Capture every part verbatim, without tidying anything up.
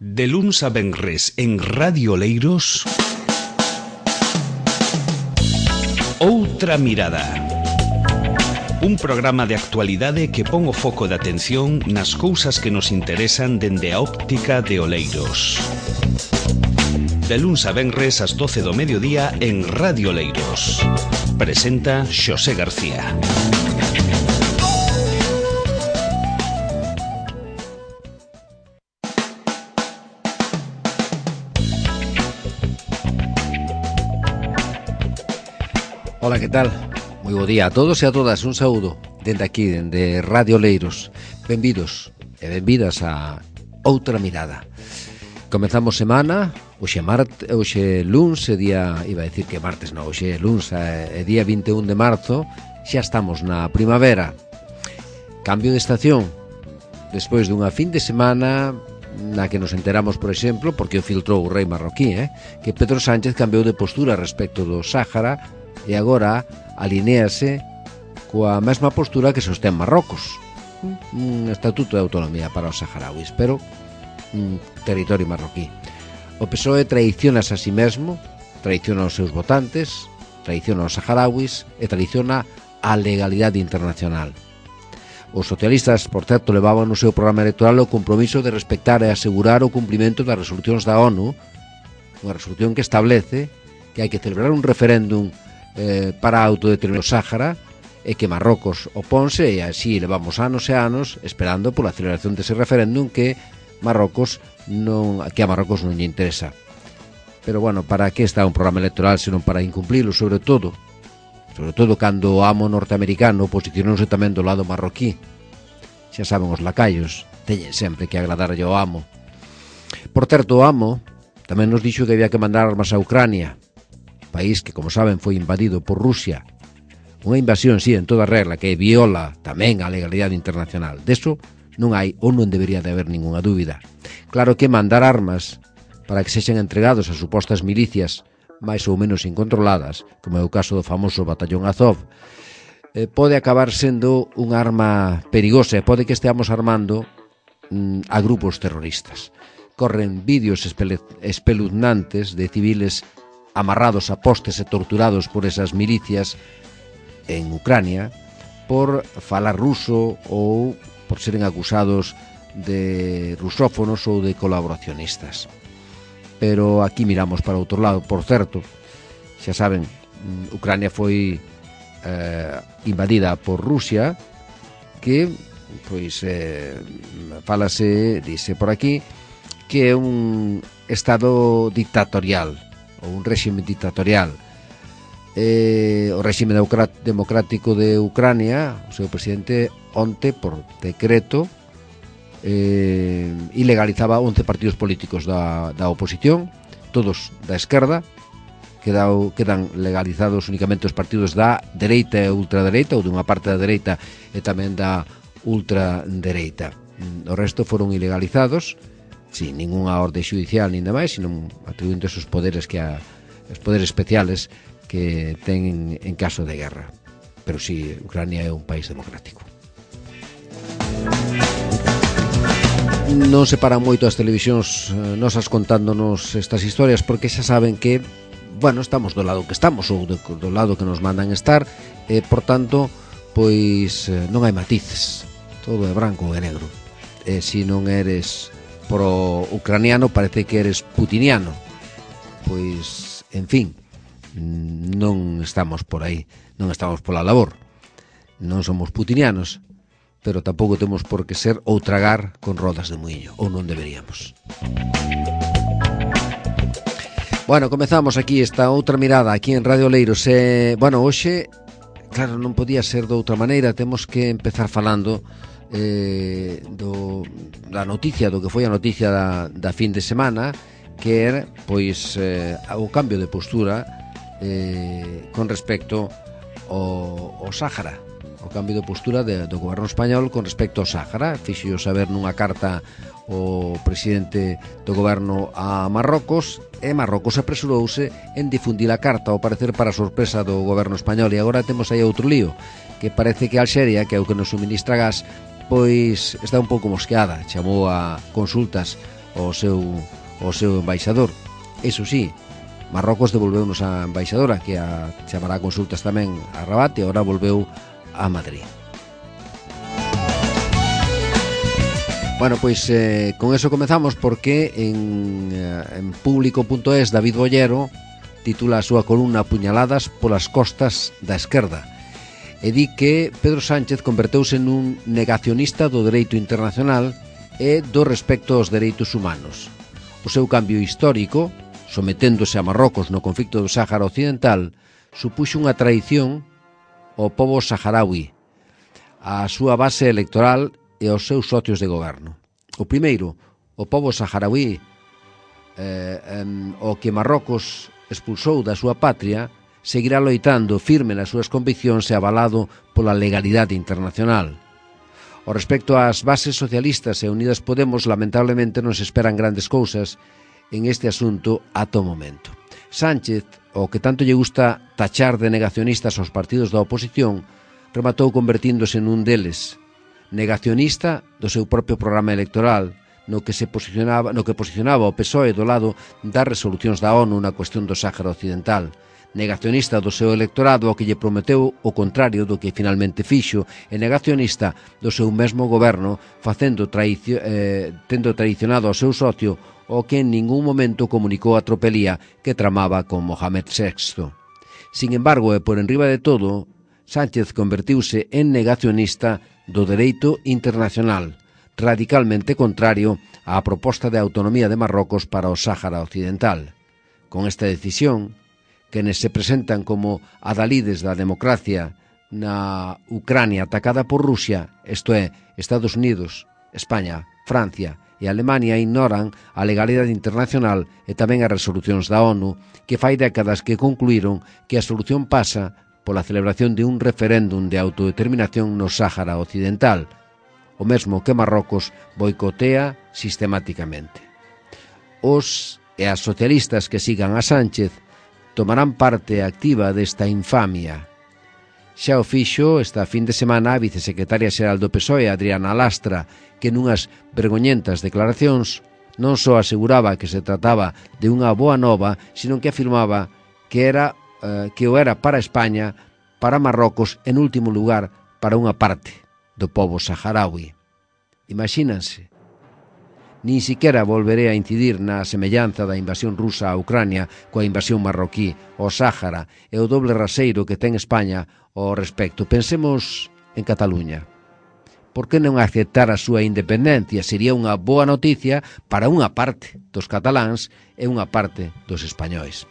De luns a venres en Radio Oleiros, Outra Mirada. Un programa de actualidade que pon o foco de atención nas cousas que nos interesan dende a óptica de Oleiros. De luns a venres ás doce do mediodía en Radio Oleiros. Presenta Xosé García. Ola, que tal? Moi bo día a todos e a todas, un saúdo dende aquí, dende Radio Oleiros. Benvidos e benvidas a Outra Mirada. Comezamos semana, hoxe marte, hoxe luns, e día, iba a decir que martes, non, hoxe luns, é día vinte e un de marzo, xa estamos na primavera. Cambio de estación, despois dunha fin de semana na que nos enteramos, por exemplo, porque o filtrou o rei marroquí, eh, que Pedro Sánchez cambiou de postura respecto do Sáhara e agora alinéase coa mesma postura que sostén Marrocos, un estatuto de autonomía para os saharauis, pero un territorio marroquí. O P S O E traicionase a si mesmo, traiciona os seus votantes, traiciona os saharauis e traiciona a legalidade internacional. Os socialistas, por certo, levaban no seu programa electoral o compromiso de respectar e asegurar o cumprimento das resolucións da ONU, unha resolución que establece que hai que celebrar un referéndum Eh, para a autodeterminación do Sáhara e que Marrocos oponse, e así levamos anos e anos esperando pola celebración dese referéndum que Marrocos non, que a Marrocos non lle interesa. Pero bueno, para que está un programa electoral senón para incumplilo, sobre todo sobre todo cando o amo norteamericano posicionouse tamén do lado marroquí. Xa saben os lacayos, teñen sempre que agradarlle ao amo. Por certo, o amo tamén nos dixo que había que mandar armas a Ucrania, país que, como saben, foi invadido por Rusia. Unha invasión, sí, en toda regla, que viola tamén a legalidade internacional. Deso non hai ou non debería de haber ninguna dúbida. Claro que mandar armas para que sexan entregados a supostas milicias máis ou menos incontroladas, como é o caso do famoso batallón Azov, eh, pode acabar sendo unha arma perigosa e pode que esteamos armando mm, a grupos terroristas. Corren vídeos espeluznantes de civiles amarrados a postes e torturados por esas milicias en Ucrania por falar ruso ou por seren acusados de rusófonos ou de colaboracionistas. Pero aquí miramos para outro lado. Por certo, xa saben, Ucrania foi eh, invadida por Rusia, que pois eh, falase, dice por aquí, que é un estado dictatorial ou un réxime dictatorial. Eh, o réxime democrático de Ucrania, o seu presidente onte, por decreto, eh, ilegalizaba once partidos políticos da, da oposición, todos da esquerda, quedao, quedan legalizados únicamente os partidos da dereita e ultradereita, ou dunha parte da dereita e tamén da ultradereita. O resto foron ilegalizados, sin ninguna orde judicial nin demais, sino atribuindo esos poderes que a, os poderes especiales que ten en caso de guerra. Pero si, sí, Ucrania é un país democrático. Non se paran moito as televisións eh, nosas contándonos estas historias, porque xa saben que, bueno, estamos do lado que estamos, ou do, do lado que nos mandan estar, e, por tanto, pois eh, non hai matices, todo é branco ou é negro. E se non eres pro ucraniano parece que eres putiniano. Pois, en fin, non estamos por aí, non estamos pola labor. Non somos putinianos, pero tampouco temos por que ser ou tragar con rodas de muiño, ou non deberíamos. Bueno, comezamos aquí esta outra mirada aquí en Radio Oleiros. E, bueno, hoxe, claro, non podía ser de outra maneira, temos que empezar falando Eh, do, da noticia, do que foi a noticia da, da fin de semana, que era pois eh, o cambio de postura eh, con respecto ao, ao Sáhara, o cambio de postura de, do goberno español con respecto ao Sáhara. Fixo saber nunha carta o presidente do goberno a Marrocos, e Marrocos apresurouse en difundir a carta, ao parecer para sorpresa do goberno español. E agora temos aí outro lío, que parece que Alxeria, que é o que nos suministra gas, pois está un pouco mosqueada, chamou a consultas o seu, o seu embaixador. Iso sí, Marrocos devolveunos a embaixadora, que a chamará consultas tamén a Rabat, e agora volveu a Madrid. Bueno, pois eh, con eso comezamos, porque en, en público punto es David Bollero titula a súa columna Puñaladas polas costas da esquerda e di que Pedro Sánchez converteuse nun negacionista do dereito internacional e do respecto aos dereitos humanos. O seu cambio histórico, someténdose a Marrocos no conflicto do Sáhara Occidental, supuxo unha traición ao pobo saharaui, a súa base electoral e aos seus socios de goberno. O primeiro, o pobo saharaui, eh, eh, o que Marrocos expulsou da súa patria, seguirá loitando firme nas súas conviccións e avalado pola legalidade internacional. O respecto ás bases socialistas e Unidas Podemos, lamentablemente non se esperan grandes cousas en este asunto ata o momento. Sánchez, o que tanto lle gusta tachar de negacionistas aos partidos da oposición, rematou convertíndose nun deles, negacionista do seu propio programa electoral, no que se posicionaba, no que posicionaba o P S O E do lado das resolucións da ONU na cuestión do Sáhara Occidental, negacionista do seu electorado ao que lle prometeu o contrario do que finalmente fixo, e negacionista do seu mesmo goberno, facendo traicio, eh, tendo traicionado ao seu socio, o que en ningún momento comunicou a tropelía que tramaba con Mohamed sexto. Sin embargo, e por enriba de todo, Sánchez convertiuse en negacionista do dereito internacional, radicalmente contrario á proposta de autonomía de Marrocos para o Sáhara Occidental. Con esta decisión, quenes se presentan como adalides da democracia na Ucrania atacada por Rusia, isto é, Estados Unidos, España, Francia e Alemania, ignoran a legalidade internacional e tamén as resolucións da ONU, que fai décadas que concluíron que a solución pasa pola celebración de un referéndum de autodeterminación no Sáhara Occidental, o mesmo que Marrocos boicotea sistemáticamente. Os e as socialistas que sigan a Sánchez tomarán parte activa desta infamia. Xa o fixo esta fin de semana a vicesecretaria xeral do P S O E, Adriana Lastra, que nunhas vergoñentas declaracións non só aseguraba que se trataba de unha boa nova, sino que afirmaba que era eh, que o era para España, para Marrocos, en último lugar, para unha parte do pobo saharaui. Imagínanse. Nin siquiera volveré a incidir na semellanza da invasión rusa a Ucrania coa invasión marroquí ao Sáhara e o doble raseiro que ten España ao respecto. Pensemos en Cataluña. Por que non aceptar a súa independencia? Sería unha boa noticia para unha parte dos cataláns e unha parte dos españois.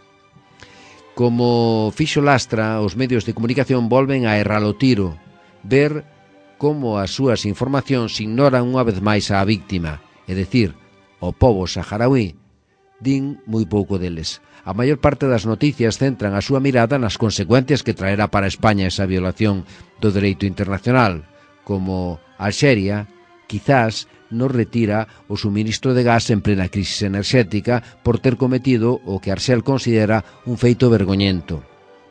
Como fixo Lastra, os medios de comunicación volven a errar o tiro, ver como as súas informacións ignoran unha vez máis á víctima, é dicir, o pobo saharaui, din moi pouco deles. A maior parte das noticias centran a súa mirada nas consecuencias que traerá para España esa violación do dereito internacional, como Alxeria, quizás, nos retira o suministro de gas en plena crisis enerxética por ter cometido o que Arxel considera un feito vergoñento.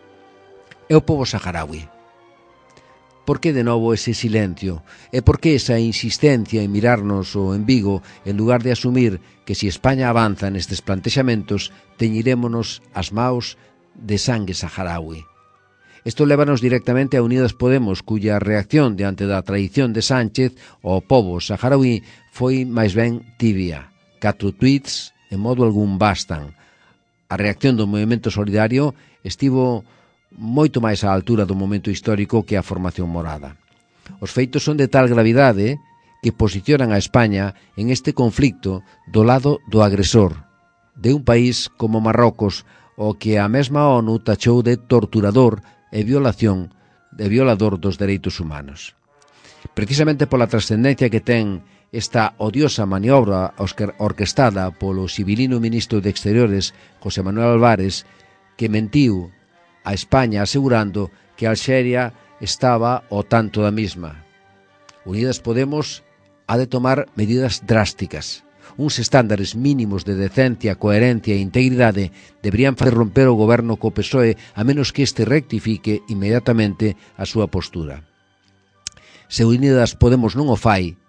É o pobo saharaui. Por que de novo ese silencio? E por que esa insistencia en mirarnos o en Vigo en lugar de asumir que se España avanza nestes plantexamentos teñirémonos as maus de sangue saharaui? Isto lévanos directamente a Unidas Podemos, cuya reacción diante da traición de Sánchez ao pobo saharaui foi máis ben tibia. Catro tweets en modo algún bastan. A reacción do movemento solidario estivo moito máis á altura do momento histórico que a formación morada. Os feitos son de tal gravidade que posicionan a España en este conflicto do lado do agresor, de un país como Marrocos, o que a mesma ONU tachou de torturador e violación de violador dos dereitos humanos. Precisamente pola trascendencia que ten esta odiosa maniobra orquestada polo sibilino ministro de Exteriores, José Manuel Álvarez, que mentiu a España asegurando que Alxeria estaba ao tanto da mesma. Unidas Podemos ha de tomar medidas drásticas. Uns estándares mínimos de decencia, coherencia e integridade deberían facer romper o goberno co P S O E a menos que este rectifique inmediatamente a súa postura. Se Unidas Podemos non o fai,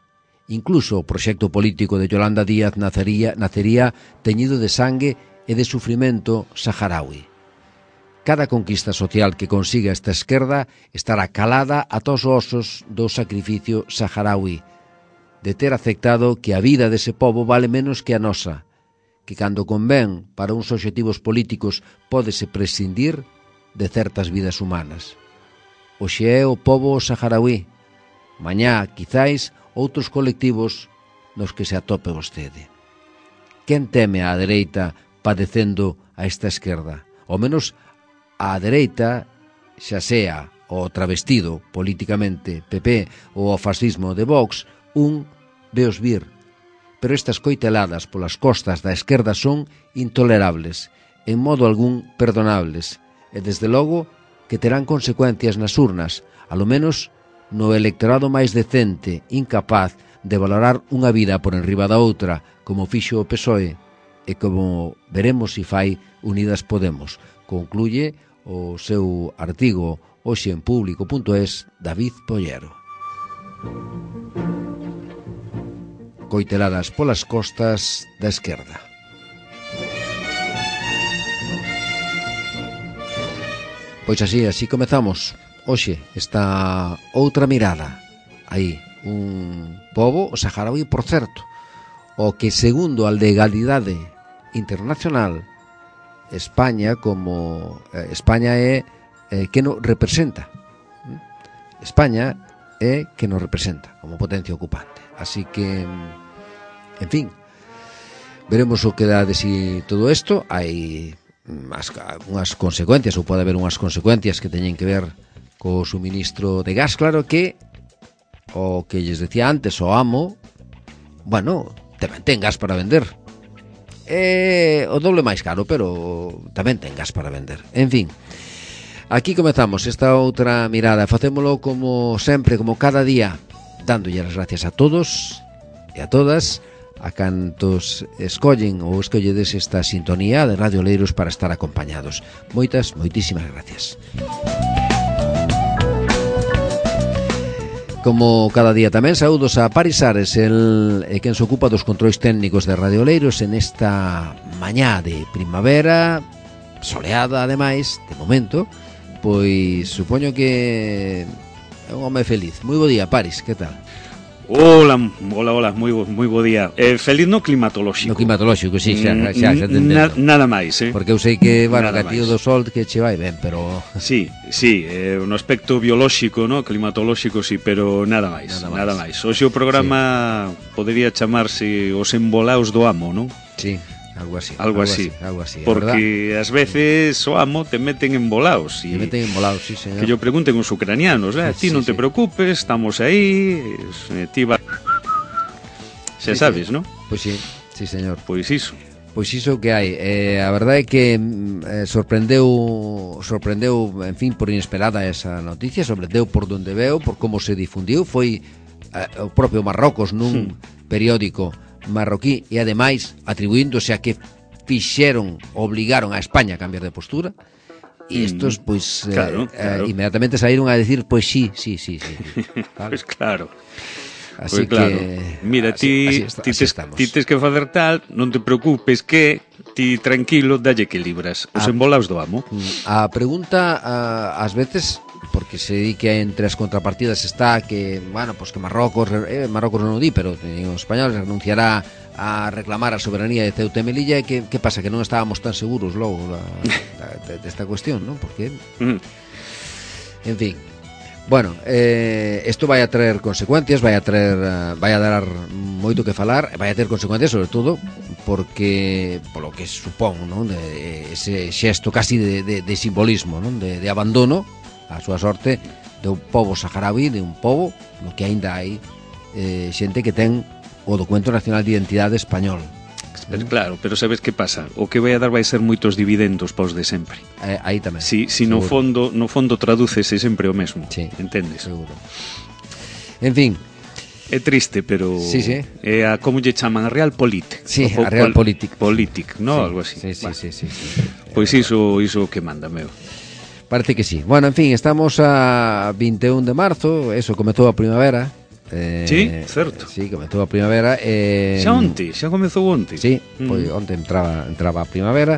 Incluso o proxecto político de Yolanda Díaz nacería, nacería teñido de sangue e de sufrimento saharaui. Cada conquista social que consiga esta esquerda estará calada ata os osos do sacrificio saharaui, de ter aceptado que a vida dese pobo vale menos que a nosa, que cando convén para uns obxectivos políticos pódese prescindir de certas vidas humanas. Hoxe é o pobo saharaui, mañá, quizáis, outros colectivos nos que se atope vostede. Quen teme á dereita padecendo a esta esquerda? Ao menos á dereita, xa sea o travestido políticamente P P ou o fascismo de Vox, un veos vir. Pero estas coiteladas polas costas da esquerda son intolerables, en modo algún perdonables, e desde logo que terán consecuencias nas urnas, alo menos no electorado máis decente, incapaz de valorar unha vida por enriba da outra, como fixo o P S O E, e como veremos si fai Unidas Podemos, concluye o seu artigo hoxe en público punto es David Pollero. Coiteladas polas costas da esquerda. Pois así, así comezamos hoxe esta outra mirada. Aí, un pobo, o saharaui, por certo, o que segundo a legalidade internacional, España como eh, España é eh, que nos representa. España é que nos representa como potencia ocupante. Así que, en fin, veremos o que dá de si todo isto. Hai as, unhas consecuencias, ou pode haber unhas consecuencias que teñen que ver co suministro de gas. Claro que o que lles decía antes, o amo, bueno, tamén ten gas para vender. É o doble máis caro, pero tamén ten gas para vender. En fin, aquí comezamos esta outra mirada. Facémolo como sempre, como cada día, dándolle as gracias a todos e a todas, a cantos escollen ou escolledes esta sintonía de Radio Oleiros para estar acompañados. Moitas, moitísimas gracias. Como cada día tamén, saúdos a Paris Ares, el eh, quen se ocupa dos controis técnicos de Radio Oleiros en esta mañá de primavera, soleada ademais, de momento, pois supoño que é un home feliz. Moi bo día, Paris, que tal? Hola, hola, hola, moi bo, moi bo día. Eh, feliz no climatolóxico. No climatolóxico, sí, xa, xa, xa Na, nada máis, eh? Porque eu sei que, bueno, que tío do sol que che vai ben, pero... Sí, sí, eh, no aspecto biolóxico, no, climatolóxico, sí, pero nada máis, nada máis. Nada máis. Hoxe o programa sí. Podería chamarse Os embolaos do amo, non? Sí. Algo así, algo, algo así, así, algo así. Porque ás veces o amo te meten embolaos. Te meten embolaos, sí, señor. Que yo pregunten os ucranianos, eh? Ti sí, non te sí. preocupes, estamos aí, ti va... Xa sí, sabes, sí. ¿no? Pois sí, sí, señor. Pois iso. Pois iso que hai. Eh, a verdade é que eh, sorprendeu, sorprendeu, en fin, por inesperada esa noticia, sorprendeu por donde veo, por como se difundiu, foi eh, o propio Marrocos nun hmm. periódico marroquí e ademais atribuíndose a que fixeron, obligaron a España a cambiar de postura e estos pois claro, eh, claro. Eh, inmediatamente saíron a decir pois sí, sí, sí, sí, sí. ¿Vale? Pois claro. Así pues claro. que mira, así, ti, así está, ti, así tes, ti tes que facer tal, non te preocupes que ti tranquilo, dalle que libras os a, embolaos do amo. A pregunta a, ás veces, porque se di que entre as contrapartidas está que, bueno, pues que Marrocos, eh, Marrocos non o di, pero o español renunciará a reclamar a soberanía de Ceuta e Melilla. Que, que pasa, que non estábamos tan seguros logo desta cuestión, non? Porque, mm. en fin, bueno, eh, isto vai a traer consecuencias, vai a traer, uh, vai a dar moito que falar, vai a ter consecuencias sobre todo porque polo que supón, non, de ese xesto casi de, de, de simbolismo, non, de, de abandono a súa sorte de un pobo saharaui, de un pobo no que aínda hai eh, xente que ten o documento nacional de identidade español. Pero, claro, pero sabes que pasa? O que vai a dar vai ser moitos dividendos pos de sempre. Eh, aí tamén. Si, si no fondo no fondo tradúcese sempre o mesmo. Sí, entendes? Seguro. En fin, é triste, pero sí, sí. É a como lle chaman a Realpolitik. Sí, a Realpolitik. Politik, no, sí, algo así. Sí, sí, bueno. sí, sí, sí. Pois iso iso que manda, meu. Parece que sí. Bueno, en fin, estamos a vinte e un de marzo, eso, comezou a primavera. Eh, sí, certo. Sí, comezou a primavera. Eh, xa onte, xa comezou onte. Sí, mm. pois onte entraba, entraba a primavera.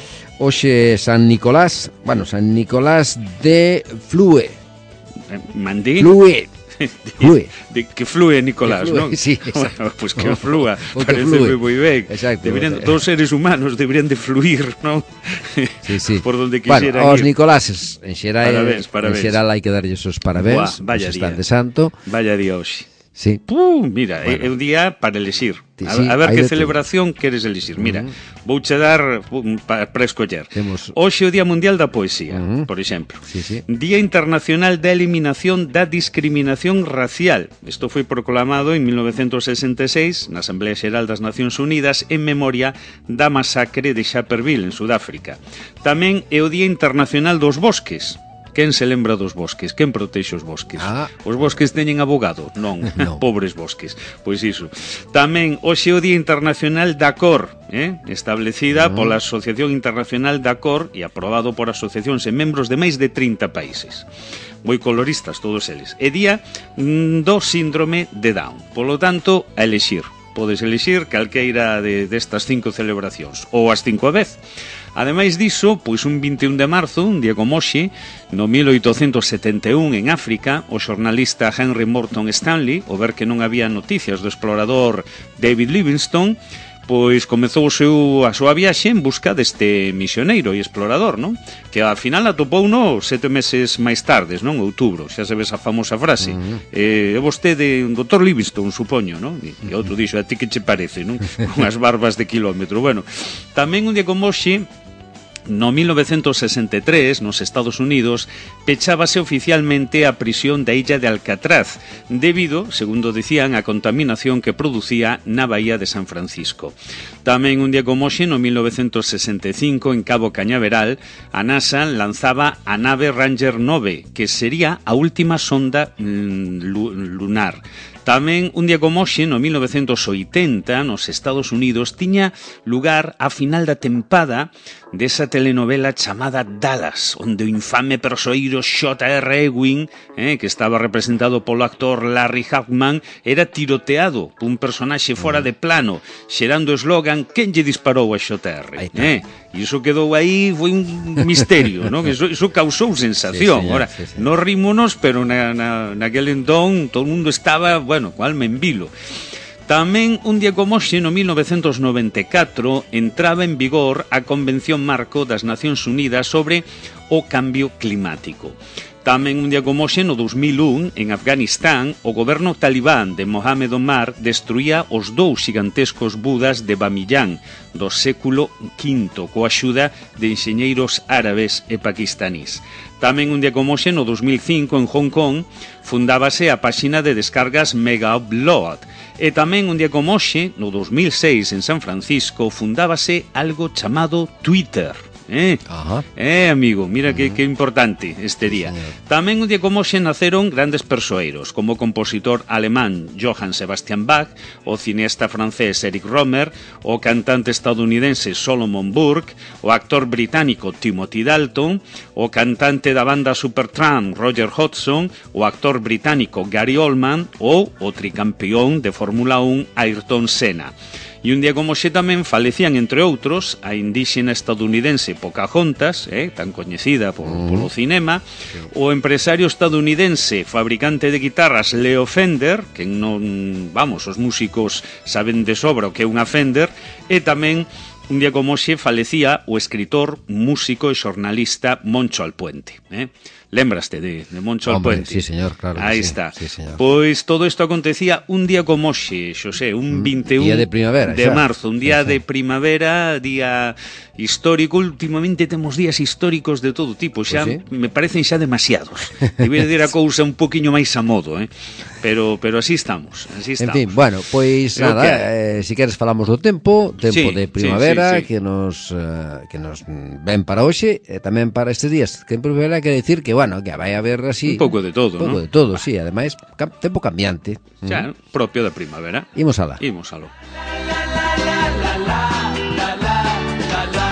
Hoxe San Nicolás, bueno, San Nicolás de Flue. Eh, Mandí? Flue. Flue. De que flúe Nicolás, non? Sí, bueno, pues que flúa, parece moi ben. Exacto. Deberían, todos os seres humanos deberían de fluir, non? Sí, sí. Por donde quixeran bueno, os ir. Nicoláses, en xeral, parabéns, parabéns. En xeral hai que darlles os parabéns. Buah, vaya os están día. de santo. Vaya día hoxe. Sí. Pum, mira, bueno. é un día para elixir. A, sí, a ver que celebración todo. Queres elixir. Mira, uh -huh. vouche dar um, para pa escoller. Temos... Hoxe é o Día Mundial da Poesía, uh -huh. por exemplo. Sí, sí. Día Internacional da Eliminación da Discriminación Racial. Isto foi proclamado en mil novecentos sesenta e seis na Asamblea Xeral das Nacións Unidas en memoria da masacre de Xapperville, en Sudáfrica. Tamén é o Día Internacional dos Bosques. Quen se lembra dos bosques? Quen protexe os bosques? Ah. Os bosques teñen abogado? Non, no. Pobres bosques. Pois iso. Tamén hoxe é o Día Internacional da Cor, eh? establecida no. pola Asociación Internacional da Cor e aprobado por asociacións e membros de máis de trinta países. Moi coloristas todos eles. É día do síndrome de Down. Polo tanto, a elexir. Podes elexir calqueira de, destas cinco celebracións, ou as cinco a vez. Ademais diso, pois un vinte e un de marzo, un día como hoxe, no mil oitocentos setenta e un en África, o xornalista Henry Morton Stanley, ao ver que non había noticias do explorador David Livingstone, pois comezou o seu, a súa viaxe en busca deste misioneiro e explorador, non? Que ao final atopou no sete meses máis tardes, non? Outubro, xa se ves a famosa frase. Uh -huh. eh, é vostede un doutor Livingstone, supoño, non? E, e outro dixo, a ti que che parece, non? Unhas barbas de kilómetro. Bueno, tamén un día como hoxe, no mil novecentos sesenta e tres, nos Estados Unidos, pechábase oficialmente a prisión da illa de Alcatraz, debido, segundo dicían, á contaminación que producía na bahía de San Francisco. Tamén un día como hoxe, no mil novecentos sesenta e cinco, en Cabo Cañaveral, a NASA lanzaba a nave Ranger nove, que sería a última sonda mm, lunar. Tamén, un día como hoxe, no mil novecentos oitenta, nos Estados Unidos, tiña lugar a final da tempada desa telenovela chamada Dallas, onde o infame persoeiro J R Ewing, eh, que estaba representado polo actor Larry Hagman, era tiroteado por un personaxe fora de plano, xerando o eslogan "Quen lle disparou a J R?". Eh? E iso quedou aí, foi un misterio, non? Iso, iso causou sensación. Sí, señor, Ora, sí, sí. non rímonos, pero na, na, naquel entón todo o mundo estaba, bueno, co alma en vilo. Tamén, un día como hoxe, no mil novecentos noventa e catro, entraba en vigor a Convención Marco das Nacións Unidas sobre o cambio climático. Tamén un día como hoxe, no dos mil un, en Afganistán, o goberno talibán de Mohamed Omar destruía os dous gigantescos budas de Bamiyan do século quinto, coa axuda de enxeñeiros árabes e paquistanís. Tamén un día como hoxe, no dos mil cinco, en Hong Kong, fundábase a páxina de descargas Mega Upload. E tamén un día como hoxe, no dos mil seis, en San Francisco, fundábase algo chamado Twitter. Eh, Ajá. eh, amigo, mira que, que importante este día. Sí, tamén un día como hoxe naceron grandes persoeiros, como o compositor alemán Johann Sebastian Bach, o cineasta francés Eric Rohmer, o cantante estadounidense Solomon Burke, o actor británico Timothy Dalton, o cantante da banda Supertramp Roger Hodgson, o actor británico Gary Oldman ou o tricampeón de Fórmula un Ayrton Senna. E un día como xe tamén falecían, entre outros, a indíxena estadounidense Pocahontas, eh, tan coñecida por, mm. polo cinema, o empresario estadounidense fabricante de guitarras Leo Fender, que non, vamos, os músicos saben de sobra o que é unha Fender, e tamén un día como xe falecía o escritor, músico e xornalista Moncho Alpuente, eh? Lembraste de, de Moncho Hombre, Alpuente? Sí, señor, claro. Aí sí, está. Sí, señor. Pois todo isto acontecía un día como hoxe, Xosé, un vinte e un día de primavera, de xa. marzo, un día sí, sí. de primavera, día histórico. Últimamente temos días históricos de todo tipo, xa pues sí. me parecen xa demasiados. Debería dir a cousa un poquinho máis a modo, eh? Pero pero así estamos, así estamos. En fin, bueno, pois Pero nada, que... eh, si queres falamos do tempo, tempo sí, de primavera sí, sí, sí. que nos uh, que nos ven para hoxe e tamén para estes días. Que en primavera quere decir que bueno, que vai haber así un pouco de todo, un pouco ¿no? de todo, sí, ademais cam tempo cambiante. Xa, mm. propio da primavera. Imos alá. Imos aló.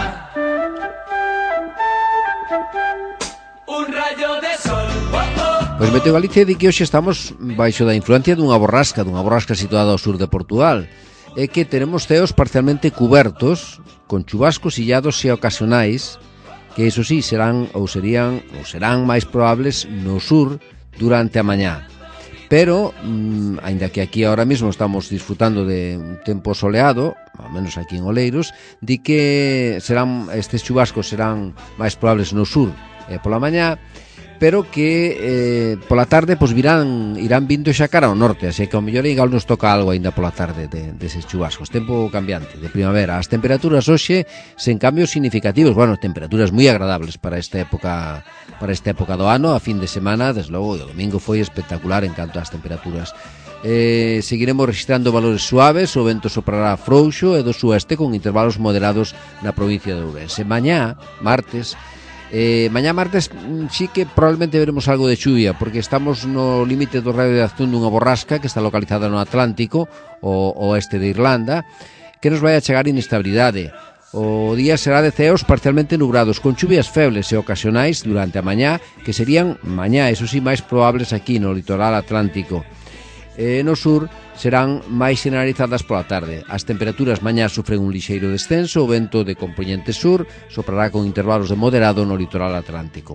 Un rayo de sol, oh, oh. Pois Meteo Galicia di que hoxe estamos baixo da influencia dunha borrasca, dunha borrasca situada ao sur de Portugal, e que teremos ceos parcialmente cubertos, con chubascos illados e ocasionais, que iso sí serán ou serían ou serán máis probables no sur durante a mañá. Pero, mmm, aínda que aquí ahora mesmo estamos disfrutando de un tempo soleado, ao menos aquí en Oleiros, di que serán estes chubascos serán máis probables no sur e pola mañá, pero que eh, pola tarde pois virán irán vindo xa cara ao norte, así que ao mellor igual nos toca algo aínda pola tarde de, deses chubascos. Tempo cambiante de primavera. As temperaturas hoxe sen cambios significativos, bueno, temperaturas moi agradables para esta época para esta época do ano. A fin de semana, desde logo, o domingo foi espectacular en canto ás temperaturas. Eh, seguiremos registrando valores suaves, o vento soprará frouxo e do sueste con intervalos moderados na provincia de Ourense. Mañá, martes, Eh, mañá martes sí que probablemente veremos algo de chuvia, porque estamos no límite do radio de acción dunha borrasca que está localizada no Atlántico, o oeste de Irlanda, que nos vai a chegar inestabilidade. O día será de ceos parcialmente nubrados, con chuvias febles e ocasionais durante a mañá, que serían mañá, eso sí, máis probables aquí no litoral atlántico. E no sur serán máis generalizadas pola tarde. As temperaturas mañá sufren un lixeiro descenso, o vento de compoñente sur soprará con intervalos de moderado no litoral atlántico.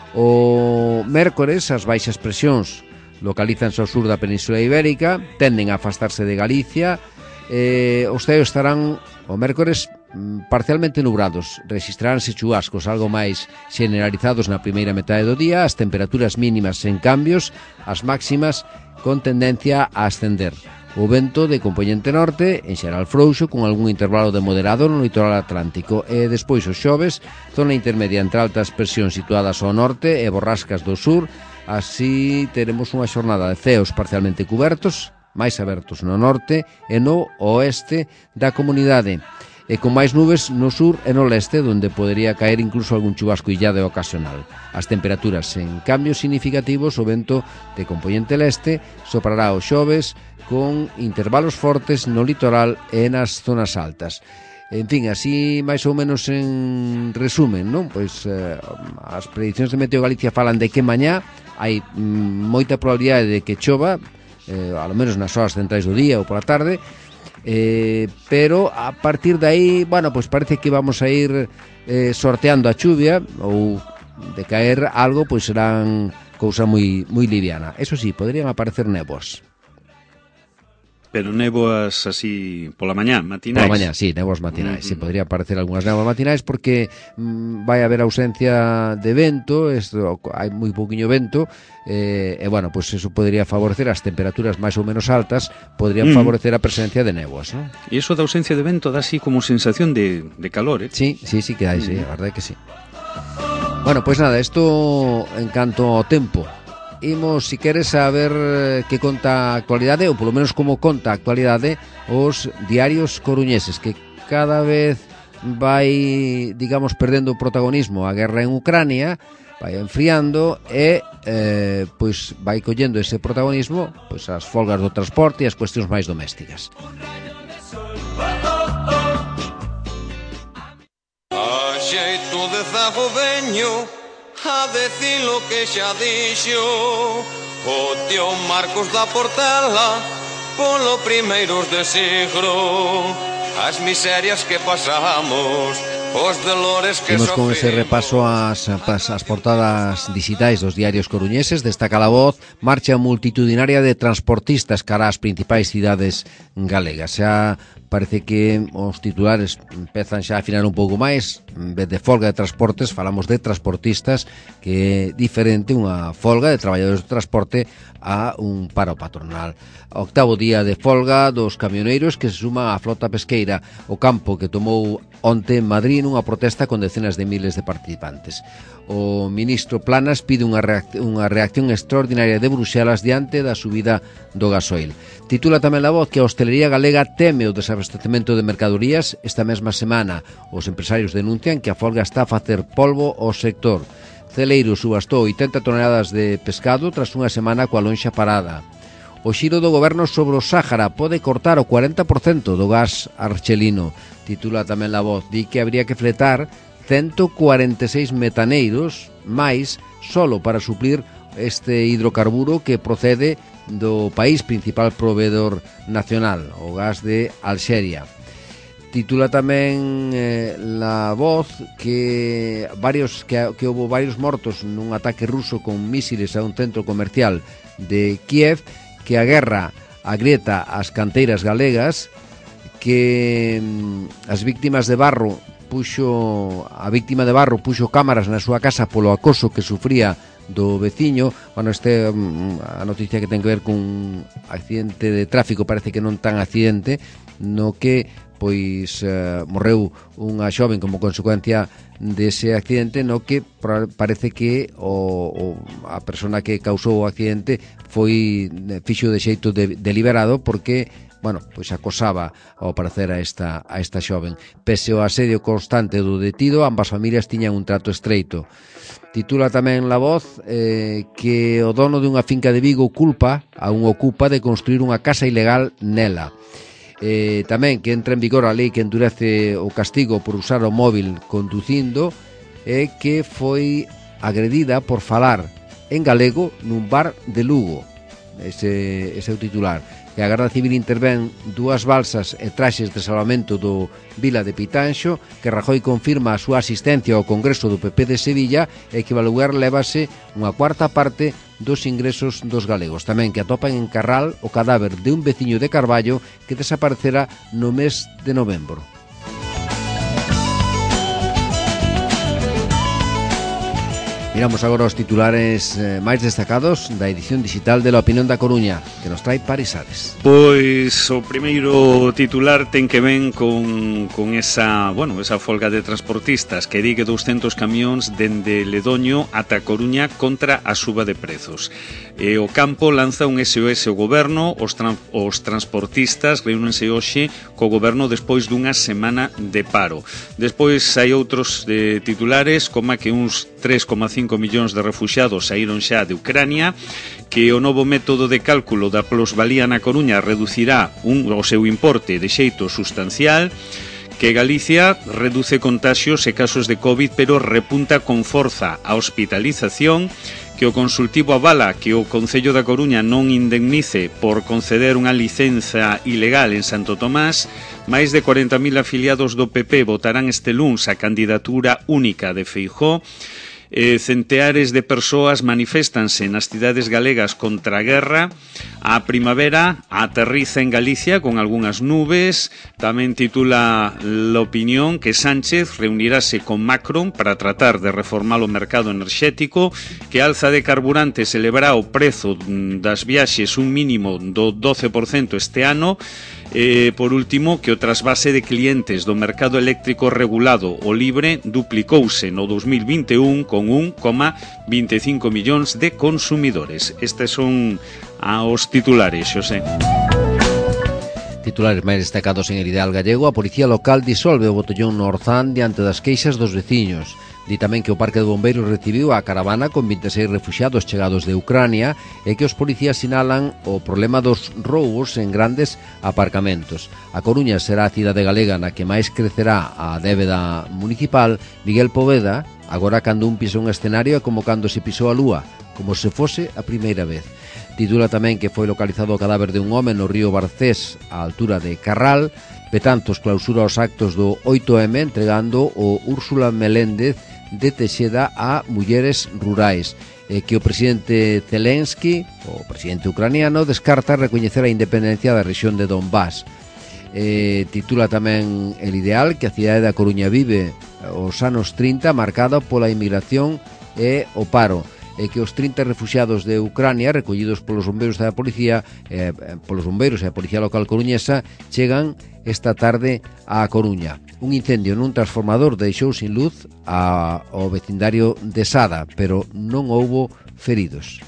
O mércores as baixas presións localízanse ao sur da Península Ibérica, tenden a afastarse de Galicia, eh, os ceos estarán o mércores parcialmente nubrados, registraránse chubascos algo máis generalizados na primeira metade do día, as temperaturas mínimas sen cambios, as máximas con tendencia a ascender. O vento de compoñente norte, en xeral frouxo, con algún intervalo de moderado no litoral atlántico, e despois os xoves, zona intermedia entre altas presións situadas ao norte e borrascas do sur. Así teremos unha xornada de ceos parcialmente cubertos, máis abertos no norte e no oeste da comunidade, e con máis nubes no sur e no leste, onde podería caer incluso algún chubasco illado e ocasional. As temperaturas sen cambios significativos, o vento de compoñente leste soprará os xoves con intervalos fortes no litoral e nas zonas altas. En fin, así máis ou menos en resumen, non? Pois eh, as predicións de Meteo Galicia falan de que mañá hai mm, moita probabilidade de que chova, eh, ao menos nas horas centrais do día ou pola tarde, Eh, pero a partir de aí, bueno, pues parece que vamos a ir eh, sorteando a chuvia, ou de caer algo, pois serán cousa moi moi liviana. Eso sí, podrían aparecer néboas. Pero néboas así pola mañá, matinais. Pola mañá, sí, néboas matinais. Uh-huh. Sí, podría aparecer algunhas néboas matinais porque mm, vai haber ausencia de vento, esto, hai moi pouquiño vento, eh, e bueno, pues eso podría favorecer as temperaturas máis ou menos altas, podrían uh-huh. favorecer a presencia de néboas, ¿no? E iso da ausencia de vento dá así como sensación de, de calor, eh? Sí, sí, sí que hai, uh-huh. sí, a verdade que sí. Bueno, pues nada, isto en canto ao tempo. Imos, si queres, a ver que conta a actualidade, ou polo menos como conta a actualidade os diarios coruñeses, que cada vez vai, digamos, perdendo o protagonismo a guerra en Ucrania, vai enfriando e eh, pois vai collendo ese protagonismo pois as folgas do transporte e as cuestións máis domésticas. A xeito de zago veño a decir lo que xa dixo o tío Marcos da Portela polo primeiros de siglo, as miserias que pasamos, os dolores que sofrimos. Con ese repaso ás, as portadas digitais dos diarios coruñeses, destaca La Voz, marcha multitudinaria de transportistas cara ás principais cidades galegas. Xa parece que os titulares empezan xa a afinar un pouco máis. En vez de folga de transportes, falamos de transportistas, que é diferente unha folga de traballadores de transporte a un paro patronal. Octavo día de folga dos camioneiros que se suma á flota pesqueira, o campo que tomou onte en Madrid nunha protesta con decenas de miles de participantes. O ministro Planas pide unha reacción, unha reacción extraordinaria de Bruxelas diante da subida do gasoil. Titula tamén La Voz que a hostelería galega teme o desabastecemento de mercadorías. Esta mesma semana os empresarios denuncian que a folga está a facer polvo ao sector. Celeiro subastou oitenta toneladas de pescado tras unha semana coa lonxa parada. O xiro do goberno sobre o Sáhara pode cortar o cuarenta por cento do gas archelino. Titula tamén La Voz, di que habría que fletar ciento cuarenta e seis metaneiros máis solo para suplir este hidrocarburo que procede do país principal proveedor nacional, o gas de Alxeria. Titula tamén eh, La Voz que varios que, que houve varios mortos nun ataque ruso con mísiles a un centro comercial de Kiev, que a guerra agrieta as canteiras galegas, que mm, as víctimas de Barro puxo a víctima de Barro puxo cámaras na súa casa polo acoso que sufría do veciño. Bueno, este a noticia que ten que ver cun accidente de tráfico, parece que non tan accidente, no que pois eh, morreu unha xoven como consecuencia dese accidente, no que parece que o, o, a persona que causou o accidente foi fixo de xeito de, deliberado, porque bueno, pois acosaba ao parecer a esta, a esta xoven. Pese ao asedio constante do detido, ambas familias tiñan un trato estreito. Titula tamén La Voz eh, que o dono dunha finca de Vigo culpa a un ocupa de construir unha casa ilegal nela. Eh, tamén que entra en vigor a lei que endurece o castigo por usar o móvil conducindo, e eh, que foi agredida por falar en galego nun bar de Lugo. Ese, ese é o titular. Que a Garda Civil intervén dúas balsas e traxes de salvamento do Vila de Pitanxo, que Rajoy confirma a súa asistencia ao Congreso do P P de Sevilla, e que va lugar lévase unha cuarta parte dos ingresos dos galegos. Tamén que atopan en Carral o cadáver de un veciño de Carballo que desaparecera no mes de novembro. Miramos agora os titulares eh, máis destacados da edición digital de La Opinión da Coruña, que nos trae Paris Ares. Pois o primeiro titular ten que ven con, con esa, bueno, esa folga de transportistas que di que douscentos camións dende Ledoño ata Coruña contra a suba de prezos. E o campo lanza un S O S ao goberno, os, tran, os transportistas reúnense hoxe co goberno despois dunha semana de paro. Despois hai outros eh, titulares, como que uns tres coma cinco millóns de refuxiados saíron xa de Ucrania, que o novo método de cálculo da plusvalía na Coruña reducirá un, o seu importe de xeito sustancial, que Galicia reduce contaxios e casos de COVID, pero repunta con forza a hospitalización, que o consultivo avala que o Concello da Coruña non indemnice por conceder unha licenza ilegal en Santo Tomás. Máis de corenta mil afiliados do P P votarán este luns a candidatura única de Feijóo. Eh, centeares de persoas maniféstanse nas cidades galegas contra a guerra. A primavera aterriza en Galicia con algunhas nubes. Tamén titula La Opinión que Sánchez reunirase con Macron para tratar de reformar o mercado enerxético, que alza de carburantes elevará o prezo das viaxes un mínimo do doce por cento este ano. Eh, por último, que o trasvase de clientes do mercado eléctrico regulado o libre duplicouse no dos mil vinte e un con un coma vinte e cinco millóns de consumidores. Estes son os titulares, Xosé. Titulares máis destacados en el Ideal Gallego. A Policía Local disolve o botellón no Orzán diante das queixas dos veciños. Di tamén que o Parque de Bombeiros recibiu a caravana con vinte e seis refuxiados chegados de Ucrania, e que os policías sinalan o problema dos roubos en grandes aparcamentos. A Coruña será a cidade galega na que máis crecerá a débeda municipal. Miguel Poveda, agora cando un pisa un escenario é como cando se pisou a lúa, como se fose a primeira vez. Titula tamén que foi localizado o cadáver de un home no río Barcés, á altura de Carral. Betanzos clausura os actos do oito eme entregando o Úrsula Meléndez de Teixeda a mulleres rurais, e que o presidente Zelensky, o presidente ucraniano, descarta recoñecer a independencia da rexión de Donbass. Eh, titula tamén El Ideal que a cidade da Coruña vive os anos trinta marcada pola inmigración e o paro, e que os trinta refuxiados de Ucrania recollidos polos bombeiros da policía eh, polos bombeiros e a Policía Local coruñesa chegan esta tarde á Coruña. Un incendio nun transformador deixou sin luz a, ao vecindario de Sada, pero non houbo feridos.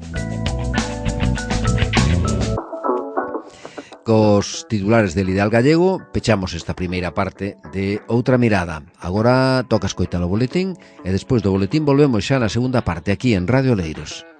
Cos titulares del Ideal Gallego pechamos esta primeira parte de Outra Mirada. Agora toca escoitar o boletín, e despois do boletín volvemos xa na segunda parte aquí en Radio Oleiros.